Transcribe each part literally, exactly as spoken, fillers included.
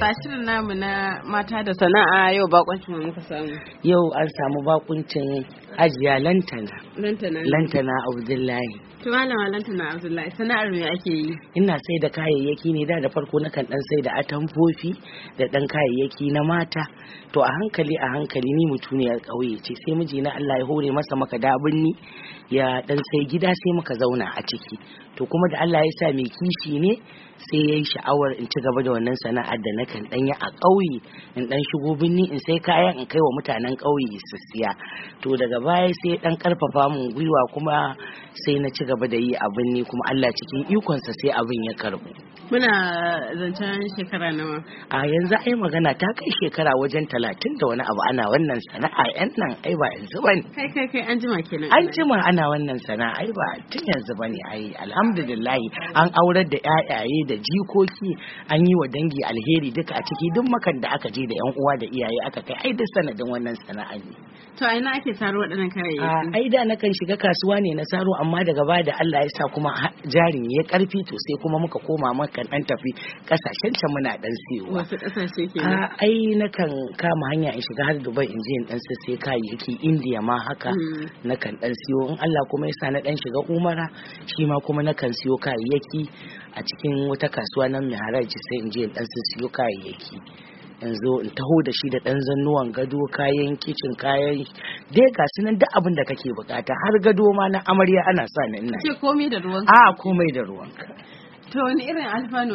a shirin namu na mata da sana'a yau bakuncin mu muka samu. Yau an samu bakuncin Hajiya Lantana. Lantana. Lantana Abdullahi. To malama Lantana Abdullahi, sana'ar me ake yi? Ina sai da kayayyaki ne, da da farko nakan dan sai da atamfofi da dan kayayyaki na mata. To a hankali a hankali ni mutuniyar ƙauye ce, sai mijina Allah ya hore masa maka dabinni ya dan sai gida sai muka zauna a ciki. To kuma da Allah ya sa mai kishi ne sai yayi sha'awar in ci gaba da wannan sana'ar da nakan dan yi a ƙauye, in dan shigo binni in sai kayan in kai wa mutanen ƙauye su siya. To daga baya sai dan karfafa mun gwiwa kuma sai na ci gaba da yi a binni, kuma Allah cikin ikonsa sai abin ya karbu. Muna zancen shekara nawa? A yanzu ai magana ta kai shekara wajen talatin da wani abu ana wannan sana'a. Yan nan ai ba yanzu bane. Kai kai kai an jima kenan. An jima ana wannan sana'a ai ba tun yanzu bane ai, alhamdulillah an aurar da ƴaƴaye da jikoki, an yi wa dangi alheri duka a ciki, duk makan da aka je da yan uwa da iyaye aka kai ai duk sanadin wannan sana'a ne. To a ina ake saro waɗannan kayayyaki? Ai da nakan shiga kasuwa ne na saro, amma daga baya da Allah ya sa kuma jarin ya karfi to sai kuma muka koma makan dan tafi kasashen can muna dan siyowa. Wasu kasashe kenan? Ai nakan kama hanya in shiga har Dubai in je in dan sai kayayyaki, India ma haka nakan dan siyo. In Allah kuma ya sa na dan shiga Umara shi ma kuma nakan siyo kayayyaki a cikin wata kasuwa nan mai haraji, sai in je in dan siyo kayayyaki. Yanzu in taho da shi da ɗan zannuwan gado, kayan kicin, kayan dai ga su nan duk abin da kake bukata, har gado ma na amarya ana sa ni ina. Ce komai da ruwanka? A komai da ruwanka. To wani irin alfanu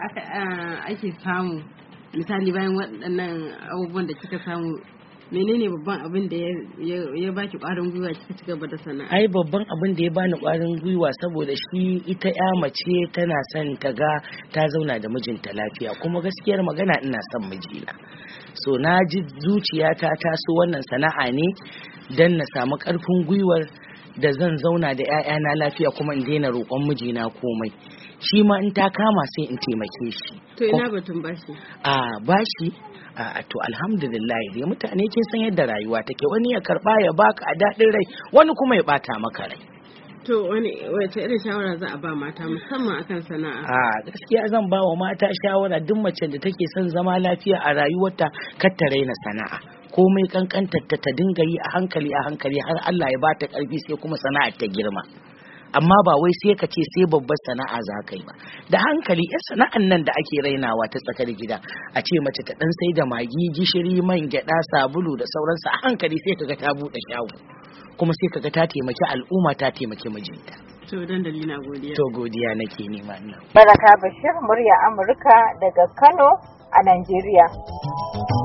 ake samu misali bayan waɗannan abubuwan da kika samu? Menene babban abin da ya baki ƙwarin gwiwa kika ci gaba da sana'a? Ai babban abin da ya bani ƙwarin gwiwa saboda shi ita ya mace tana son ta ga ta zauna da mijinta lafiya, kuma gaskiyar magana ina son mijina. So na ji zuciyata ta so wannan sana'a ne dan na samu ƙarfin gwiwar da zan zauna da 'ya'yana lafiya kuma in daina roƙon mijina komai. Shi ma in ta kama sai in taimake shi. To ina batun bashi? A bashi a to alhamdulillah dai mutane kin san yadda rayuwa take, wani ya karba ya baka a daɗin rai, wani kuma ya bata maka rai. To wani wace irin shawara za a ba mata musamman akan sana'a? A gaskiya zan ba wa mata shawara, duk mace da take son zama lafiya a rayuwarta kar ta raina sana'a. Komai kankantar ta ta dinga yi a hankali a hankali har Allah ya bata karfi sai kuma sana'ar ta girma. Amma ba wai sai ka ce sai babbar sana'a za ka yi ba, da hankali yan sana'an nan da ake rainawa ta tsakar gida, a ce mace ta dan sai da magi, gishiri, man gyada, sabulu da sauransu, a hankali sai kaga ta bude shago, kuma sai kaga ta taimaki al'umma, ta taimaki mijinta. To dan dalila godiya. To godiya nake nema ina. Baraka Bashir, murya Amurka daga Kano a Najeriya.